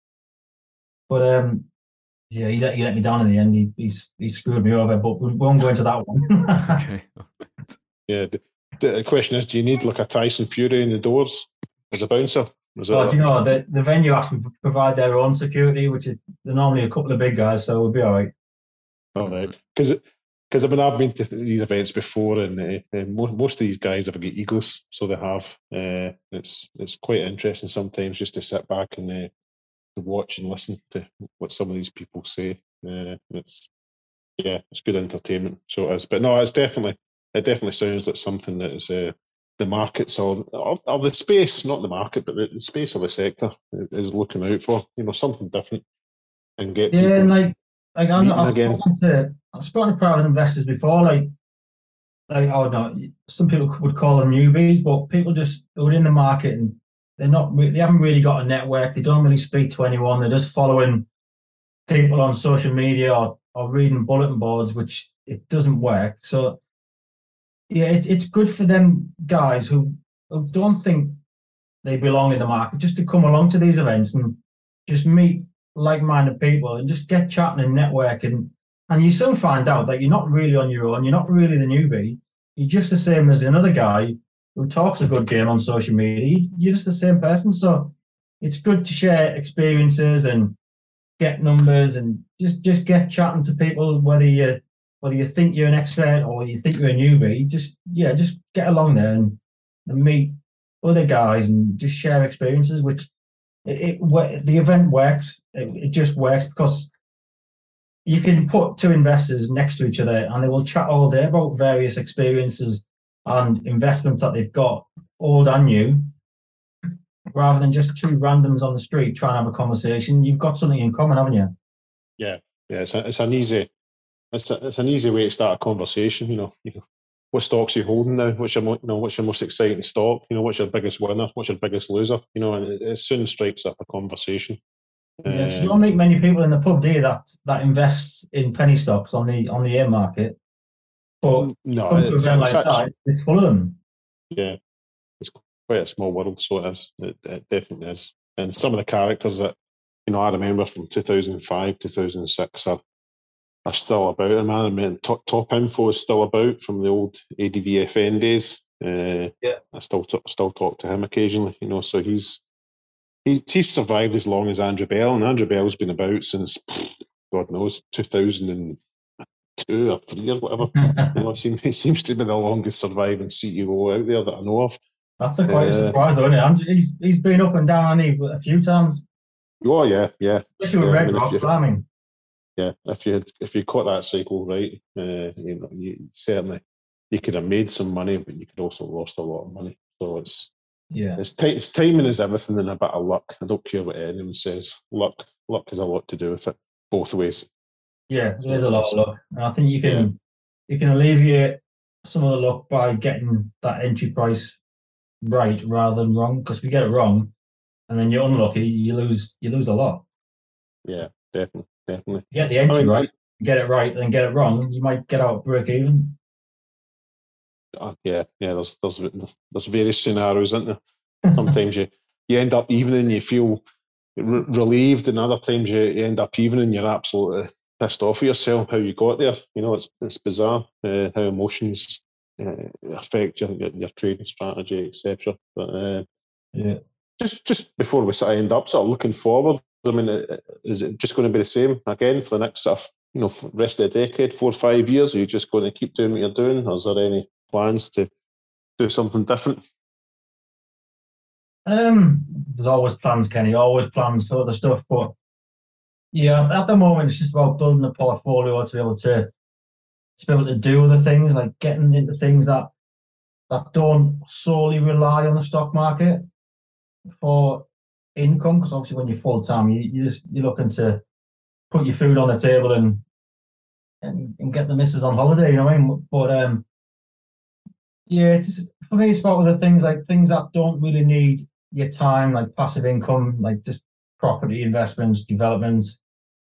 But um. Yeah, he let, he let me down in the end. He he's, he screwed me over, but we won't go into that one. Okay. Yeah. The, the question is, do you need like a Tyson Fury in the doors as a bouncer? Is that Well, what- you know, the, the venue has to provide their own security, which is they're normally a couple of big guys, so we'll be all right. All right, because because I mean I've been to these events before, and, uh, and mo- most of these guys have got egos, so they have. Uh, it's it's quite interesting sometimes just to sit back and uh, to watch and listen to what some of these people say. Uh, it's yeah, it's good entertainment. So it is, but no, it's definitely it definitely sounds like something that is uh, the markets or, or or the space, not the market, but the, the space of the sector is looking out for. You know, something different and get Yeah, people and like like I'm, meeting I've again. spoken to I've spoken to private investors before, like like oh no, some people would call them newbies, but people just who are in the market and they're not re- they haven't really got a network. They don't really speak to anyone. They're just following people on social media or, or reading bulletin boards, which it doesn't work. So yeah, it, it's good for them guys who, who don't think they belong in the market just to come along to these events and just meet like-minded people and just get chatting and networking. And you soon find out that you're not really on your own. You're not really the newbie. You're just the same as another guy who talks a good game on social media. You're just the same person. So it's good to share experiences and get numbers and just, just get chatting to people, whether you whether you think you're an expert or you think you're a newbie. Just yeah, just get along there and, and meet other guys and just share experiences. Which it, it the event works. It, it just works because you can put two investors next to each other and they will chat all day about various experiences and investments that they've got, old and new, rather than just two randoms on the street trying to have a conversation. You've got something in common, haven't you? Yeah, yeah, it's a, it's an easy it's a, it's an easy way to start a conversation. You know, you know what stocks are you holding now? What's your mo- you know what's your most exciting stock? You know, what's your biggest winner? What's your biggest loser? You know, and it, it soon strikes up a conversation. Yeah, you Um, don't meet many people in the pub, do you, that that invests in penny stocks on the on the air market. But no, come to an it's, event it's like actually, that, it's full of them. yeah, it's quite a small world, so it is. It, it definitely is. And some of the characters that you know I remember from two thousand five, two thousand six are are still about. And man, I mean, top, top info is still about from the old A D V F N days. Uh, Yeah. I still t- still talk to him occasionally. You know, so he's he, he's survived as long as Andrew Bell, and Andrew Bell's been about since God knows two thousand two or three or whatever. You know, he seems, he seems to be the longest surviving C E O out there that I know of. That's a quite a Uh, surprise, though, isn't it? Andrew, he's he's been up and down, hasn't he, a few times, Oh yeah, yeah, especially with Yeah, I Red mean, if Rock you- climbing. yeah. If you had, if you caught that cycle right, uh, you know, you certainly you could have made some money, but you could also lost a lot of money. So it's Yeah. It's, t- it's timing is everything and a bit of luck. I don't care what anyone says. Luck, luck has a lot to do with it, both ways. Yeah, So there's a lot it's- of luck, and I think you can Yeah. you can alleviate some of the luck by getting that entry price right rather than wrong. Because if you get it wrong, and then you're unlucky, you lose you lose a lot. Yeah, definitely, definitely. You get the entry I mean, right, get it right, then get it wrong, you might get out break even. Uh, yeah, yeah. There's there's there's various scenarios, isn't there? Sometimes you you end up evening and you feel re- relieved, and other times you, you end up evening and you're absolutely pissed off with yourself how you got there. You know, it's it's bizarre uh, how emotions uh, affect your, your your trading strategy, et cetera. But uh, Yeah. just just before we sort of end up, sort of looking forward. I mean, is it just going to be the same again for the next sort of, you know, rest of the decade, four or five years? Are you just going to keep doing what you're doing, or is there any plans to do something different? Um, there's always plans, Kenny. Always plans for other stuff, but yeah, at the moment it's just about building a portfolio to be able to to be able to do other things, like getting into things that that don't solely rely on the stock market for income. Because obviously, when you're full time, you you just you're looking to put your food on the table and and, and get the missus on holiday. You know what I mean? But um, yeah, it's just, for me, it's about other things, like things that don't really need your time, like passive income, like just property investments, developments,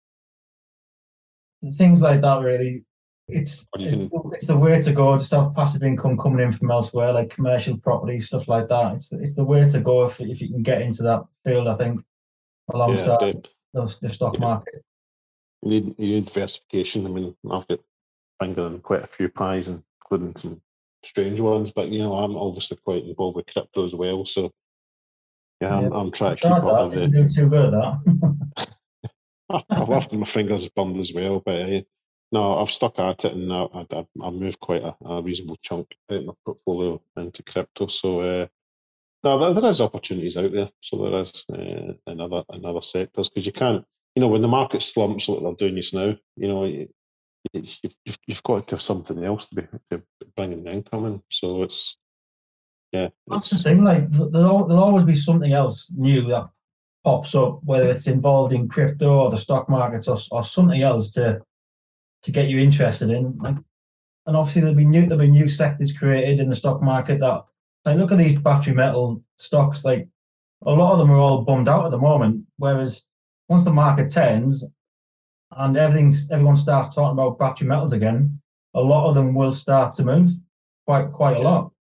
things like that. Really, it's Or you it's, can, it's the way to go. Just have passive income coming in from elsewhere, like commercial property stuff like that. It's the, it's the way to go if if you can get into that field. I think yeah, alongside the, the, the stock yeah. market. You need you need diversification. I mean, I've got finger in quite a few pies, including some strange ones. But you know, I'm obviously quite involved with crypto as well. So yeah, I'm, Yeah, I'm trying I to keep tried up that. with Didn't the. do too good at that. I've left my fingers burned as well, but uh, no, I've stuck at it, and I I, I moved quite a, a reasonable chunk out of my portfolio into crypto. So uh, no, there, there is opportunities out there. So there is uh, in other in other sectors, because you can't, you know, when the market slumps like they're doing just now, you know, you, you've, you've you've got to have something else to be to bring in income in. So it's yeah, That's the it's thing. Like th- there'll, there'll always be something else new that pops up, whether it's involved in crypto or the stock markets or, or something else to to get you interested in. Like, and obviously there'll be new there'll be new sectors created in the stock market that, like, look at these battery metal stocks. Like a lot of them are all bummed out at the moment. Whereas once the market turns and everything everyone starts talking about battery metals again, a lot of them will start to move quite quite a yeah. lot.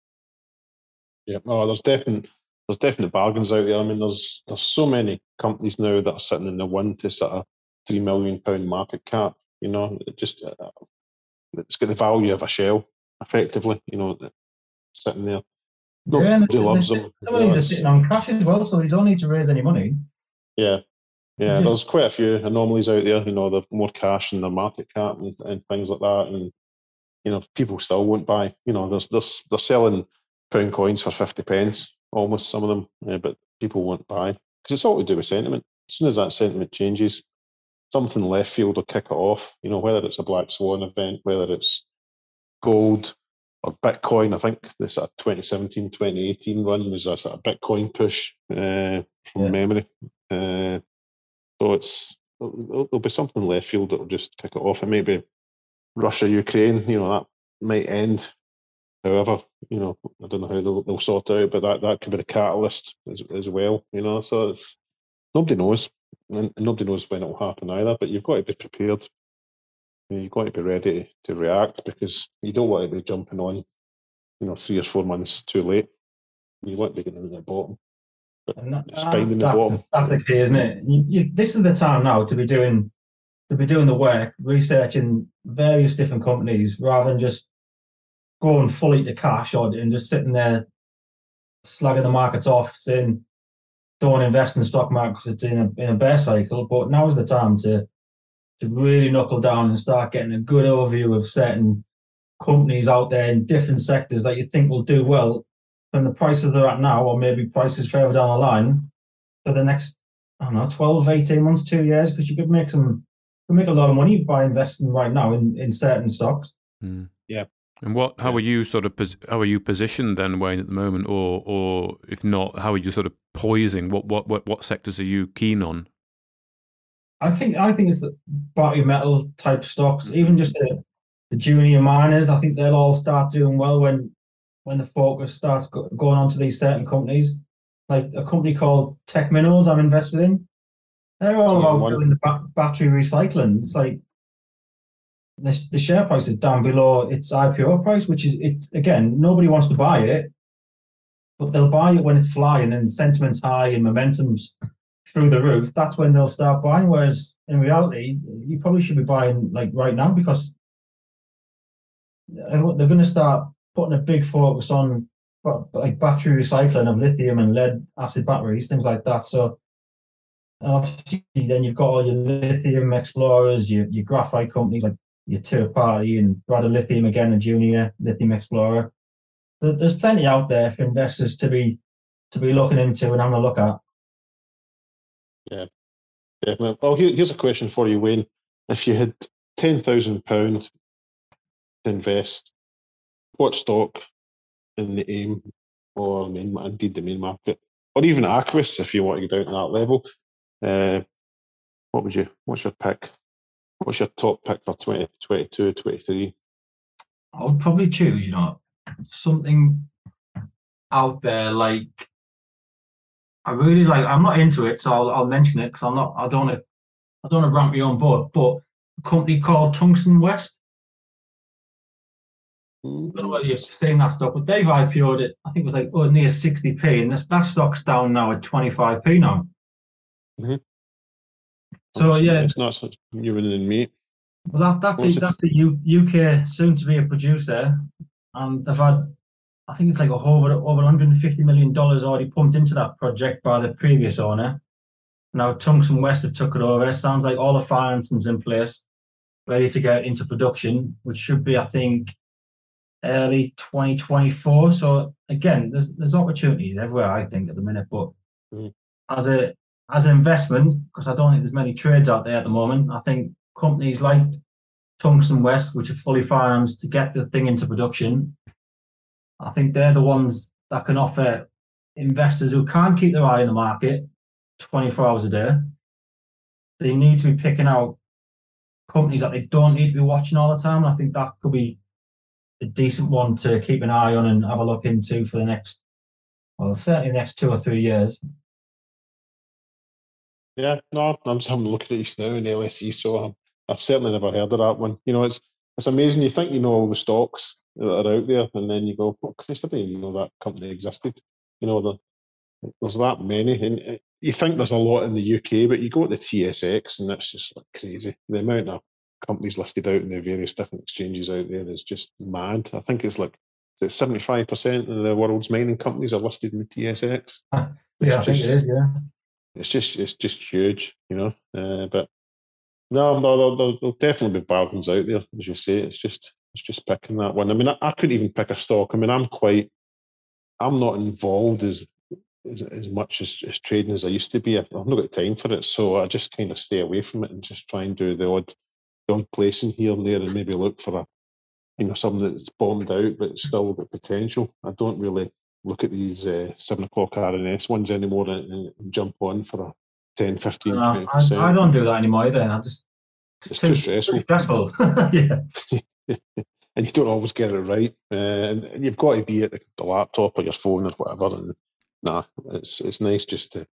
Yeah, oh, there's definite there's definite bargains out there. I mean, there's there's so many companies now that are sitting in the one to sort of three million pound market cap. You know, it just uh, it's got the value of a shell, effectively. You know, sitting there. Yeah, and Nobody loves them. some You of know, these are it's sitting on cash as well, so they don't need to raise any money. yeah, yeah. Just, There's quite a few anomalies out there. You know, they've more cash in their market cap and, and things like that, and you know, people still won't buy. You know, there's there's they're selling pound coins for fifty pence, almost some of them, uh, but people won't buy because it's all to do with sentiment. As soon as that sentiment changes, something left field will kick it off. You know, whether it's a black swan event, whether it's gold or Bitcoin. I think the sort of twenty seventeen, twenty eighteen run was a sort of Bitcoin push uh, from yeah. memory. Uh, so it's there'll, there'll be something left field that will just kick it off, and maybe Russia, Ukraine. You know, that might end. However, you know, I don't know how they'll, they'll sort it out, but that, that could be the catalyst as, as well, you know. So it's nobody knows, and nobody knows when it will happen either. But you've got to be prepared. You've got to be ready to, to react, because you don't want to be jumping on, you know, three or four months too late. You want to be getting to the bottom, but And that, just uh, finding the that, bottom. that's the key, isn't it? You, you, this is the time now to be doing to be doing the work, researching various different companies, rather than just going fully to cash or and just sitting there slagging the markets off, saying don't invest in the stock market because it's in a in a bear cycle. But now is the time to to really knuckle down and start getting a good overview of certain companies out there in different sectors that you think will do well from the prices they're at now, or maybe prices further down the line for the next, I don't know, twelve, eighteen months, two years, because you could make some, you could make a lot of money by investing right now in, in certain stocks. Mm. Yeah. And what? How are you sort of? pos- How are you positioned then, Wayne, at the moment, or or if not, how are you sort of poising? What what what what sectors are you keen on? I think I think it's the battery metal type stocks, even just the, the junior miners. I think they'll all start doing well when when the focus starts go, going on to these certain companies, like a company called Tech Minerals. I'm invested in. They're all T M about one. doing the ba- battery recycling. It's like the, the share price is down below its I P O price, which is it again. Nobody wants to buy it, but they'll buy it when it's flying and sentiment's high and momentum's through the roof. That's when they'll start buying. Whereas in reality, you probably should be buying like right now because they're going to start putting a big focus on like battery recycling of lithium and lead acid batteries, things like that. So obviously, then you've got all your lithium explorers, your, your graphite companies like your Tier Party and Bradder Lithium again, a junior lithium explorer. There's plenty out there for investors to be to be looking into and having a look at. Yeah, definitely. Well, here, here's a question for you, Wayne. If you had ten thousand pounds to invest, what stock in the AIM or main, indeed the main market, or even Aquis, if you want to get down to that level, uh, what would you? What's your pick? What's your top pick for twenty twenty-two, twenty-three? I would probably choose, you know, something out there like I really like. I'm not into it, so I'll, I'll mention it because I'm not. I don't want to. I don't want to ramp me on board. But a company called Tungsten West. Mm-hmm. I don't know whether you've seen that stock, but they've I P O'd it. I think it was like oh, near sixty p, and this that stock's down now at twenty-five p now. Mm-hmm. So That's, yeah, it's not such you and me. well that, that's What's it. it? That's the U, UK soon to be a producer, and they've had. I think it's like over over one hundred fifty million dollars already pumped into that project by the previous owner. Now Tungsten West have took it over. Sounds like all the financing's in place, ready to get into production, which should be, I think, early twenty twenty-four. So again, there's there's opportunities everywhere, I think, at the minute. But Mm. as a as an investment, because I don't think there's many trades out there at the moment, I think companies like Tungsten West, which are fully financed to get the thing into production, I think they're the ones that can offer investors who can't keep their eye on the market twenty-four hours a day. They need to be picking out companies that they don't need to be watching all the time. And I think that could be a decent one to keep an eye on and have a look into for the next, well, certainly the next two or three years. Yeah, no, I'm just having a look at it now in L S E, so I'm, I've certainly never heard of that one. You know, it's it's amazing. You think you know all the stocks that are out there, and then you go, "Oh, Christ, I didn't even know that company existed." You know, the, there's that many, and you think there's a lot in the U K, but you go to the T S X, and it's just like crazy. The amount of companies listed out in the various different exchanges out there is just mad. I think it's like seventy-five percent of the world's mining companies are listed in the T S X. Yeah, It's I think just, it is, yeah. It's just, it's just huge, you know. Uh, but no, no, there'll, there'll, there'll definitely be bargains out there, as you say. It's just, it's just picking that one. I mean, I, I couldn't even pick a stock. I mean, I'm quite, I'm not involved as as, as much as, as trading as I used to be. I've, I've not got time for it, so I just kind of stay away from it and just try and do the odd, the odd placing here and there, and maybe look for a, you know, something that's bombed out but it's still got potential. I don't really look at these uh, seven o'clock R N S ones anymore and, and jump on for a ten, fifteen, twenty percent. I, I don't do that anymore either. I just it's, it's too, too stressful. Too stressful. Yeah. And you don't always get it right. Uh, and you've got to be at the, the laptop or your phone or whatever. And nah, it's it's nice just to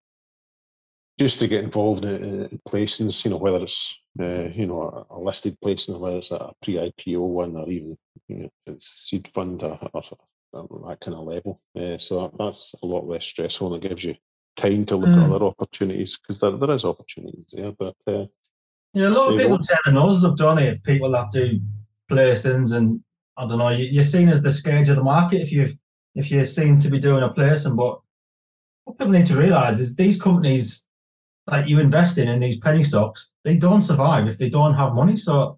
just to get involved in, in placings. You know, whether it's uh, you know a, a listed placing, whether it's a pre-I P O one, or even you know seed fund or, or, or that kind of level. Uh, so that's a lot less stressful, and it gives you time to look mm. at other opportunities, because there there is opportunities there. But uh, yeah, a lot of people turn their noses up, don't they? People that do placings, and I don't know, you're seen as the scourge of the market if you if you're seen to be doing a placing. But what people need to realise is these companies that you invest in in these penny stocks, they don't survive if they don't have money. So,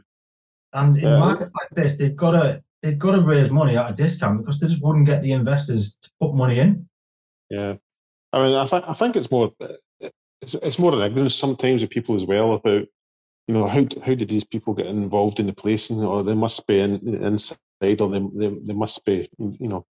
and in yeah. markets like this, they've got to they've got to raise money at a discount because they just wouldn't get the investors to put money in. Yeah, I mean, I think I think it's more it's it's more an ignorance sometimes of people as well about, you know, how how did these people get involved in the placing, or they must be in, inside or they, they, they must be, you know,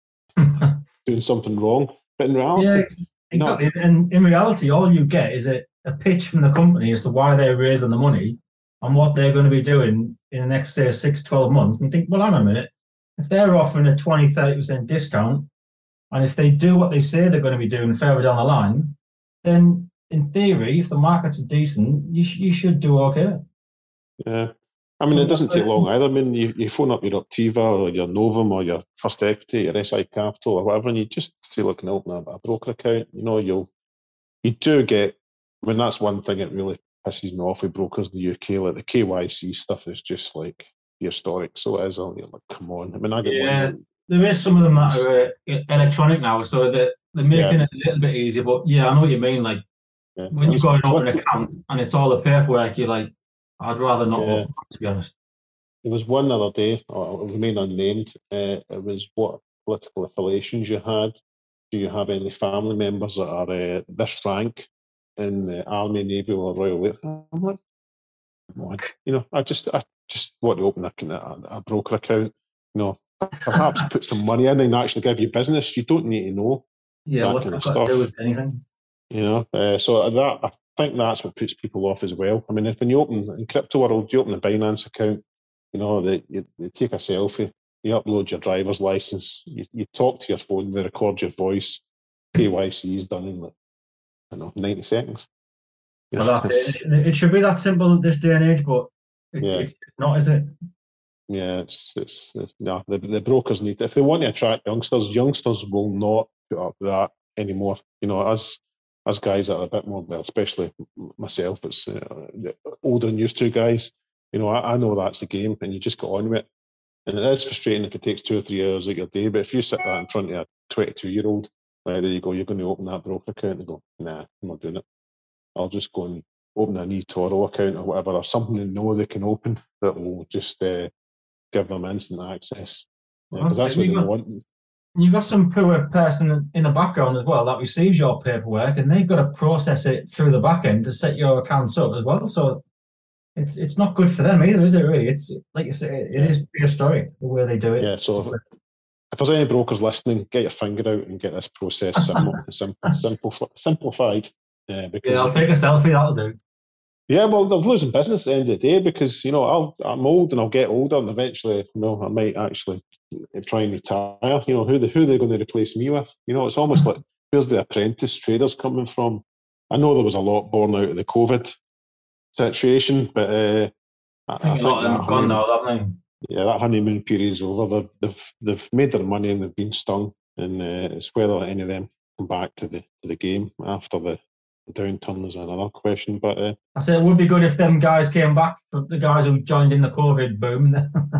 doing something wrong. But in reality, yeah, exactly. No. And in reality, all you get is a, a pitch from the company as to why they're raising the money and what they're going to be doing in the next, say, six, twelve months. And think, well, hang on a minute. If they're offering a twenty, thirty percent discount, and if they do what they say they're going to be doing further down the line, then in theory, if the markets are decent, you, sh- you should do okay. Yeah. I mean, it doesn't take long either. I mean, you, you phone up your Optiva or your Novum or your First Equity, your S I Capital or whatever, and you just say, look, can I open a, a broker account? You know, you'll, you do get, I mean, that's one thing that really pisses me off with brokers in the U K. Like the K Y C stuff is just like historic. So it is, you're like, come on. I mean, I get yeah, one. There is some of them that are uh, electronic now, so that they're making yeah. it a little bit easier. But yeah, I know what you mean. Like yeah. when you go and open an account and it's all the paperwork, you're like, I'd rather not, yeah. open, to be honest. There was one the other day, or it remain unnamed. Uh, it was what political affiliations you had. Do you have any family members that are uh, this rank in the Army, Navy, or Royal Air? I'm like, come on. You know, I just, I just want to open a, a, a broker account. You know, perhaps put some money in and actually give you business. You don't need to know. Yeah, that what's kind of got stuff. To do with anything? You know, uh, so that I think that's what puts people off as well. I mean, if when you open in crypto world, you open a Binance account, you know, they, you, they take a selfie, you upload your driver's license, you, you talk to your phone, they record your voice, K Y C is done in like, I don't know, ninety seconds. Well, that, it, it should be that simple this day and age, but it, yeah. it's not, is it? Yeah, it's it's, it's no. The, the brokers need to, if they want to attract youngsters. Youngsters will not put up with that anymore. You know, as as guys that are a bit more, well, especially myself, it's uh, the older and used to guys. You know, I, I know that's the game, and you just get on with it. And it is frustrating if it takes two or three hours of your day. But if you sit that in front of a twenty-two-year-old, right, there you go. You're going to open that broker account and go, nah, I'm not doing it. I'll just go and open an eToro account or whatever, or something they know they can open that will just. Uh, give them instant access because yeah, that's what they got, want. You've got some poor person in the background as well that receives your paperwork, and they've got to process it through the back end to set your accounts up as well. So it's it's not good for them either, is it? Really, it's like you say, it yeah. is prehistoric the way they do it. Yeah. So if, if there's any brokers listening, get your finger out and get this process simple, simple, simple, simplified. Uh, because yeah, I'll take a selfie. That'll do. Yeah, well, they're losing business at the end of the day because, you know, I'll, I'm old and I'll get older and eventually, you know, I might actually try and retire. You know, who, the, who are they going to replace me with? You know, it's almost like, where's the apprentice traders coming from? I know there was a lot born out of the COVID situation, but uh, I think, I think a lot of them have gone now, haven't they? Yeah, that honeymoon period's over. They've, they've, they've made their money and they've been stung. And uh, it's whether any of them come back to the to the game after the downturn is another question, but uh, I said it would be good if them guys came back, the guys who joined in the COVID boom.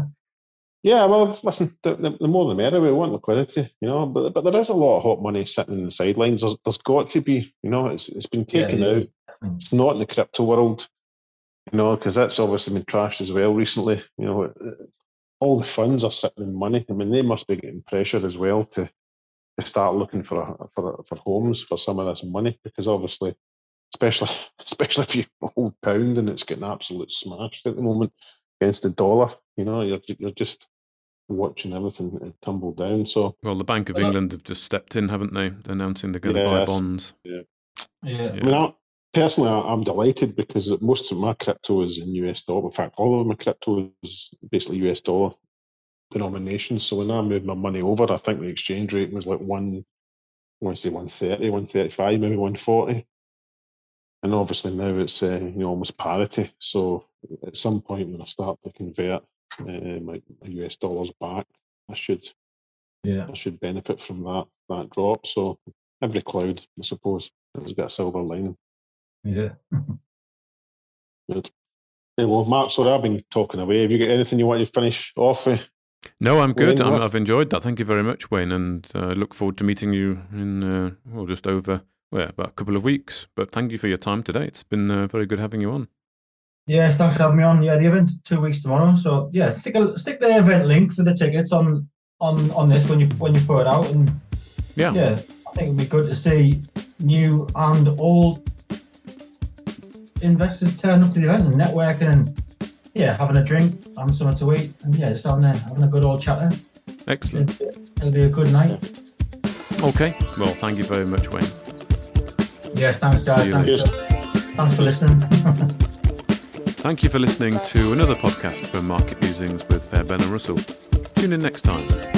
Yeah, well, listen, the, the more the merrier. We want liquidity, you know, but but there is a lot of hot money sitting in the sidelines. There's, there's got to be, you know, it's it's been taken yeah, out. It's not in the crypto world, you know, because that's obviously been trashed as well recently. You know, all the funds are sitting in money. I mean, they must be getting pressure as well to. To start looking for a, for for homes for some of this money because obviously, especially especially if you hold pound and it's getting absolutely smashed at the moment against the dollar, you know, you're you're just watching everything tumble down. So well, the Bank of well, England have just stepped in, haven't they, announcing they're going to buy bonds. Yeah, yeah. I mean, I, personally, I'm delighted because most of my crypto is in U S dollar. In fact, all of my crypto is basically U S dollar. Denominations. So when I moved my money over, I think the exchange rate was like one, I want to say one thirty, one thirty-five, maybe one forty. And obviously now it's uh, you know almost parity. So at some point when I start to convert uh, my, my U S dollars back, I should yeah I should benefit from that that drop. So every cloud, I suppose, has got a silver lining. Yeah. Good. Hey, well, Mark, sorry, I've been talking away. Have you got anything you want to finish off with? No, I'm good. I'm, I've enjoyed that. Thank you very much, Wayne, and I uh, look forward to meeting you in, uh, well, just over, well, about a couple of weeks. But thank you for your time today. It's been uh, very good having you on. Yes, thanks for having me on. Yeah, the event's two weeks tomorrow. So, yeah, stick a, stick the event link for the tickets on, on, on this when you when you put it out. And yeah. yeah, I think it'd be good to see new and old investors turn up to the event and networking and yeah, having a drink, having something to eat, and yeah, just having a having a good old chatter. Excellent. It'll, it'll be a good night. Okay. Well, thank you very much, Wayne. Yes, thanks, guys. Thanks for, thanks for listening. Thank you for listening to another podcast from Market Musings with Fairbairn and Russell. Tune in next time.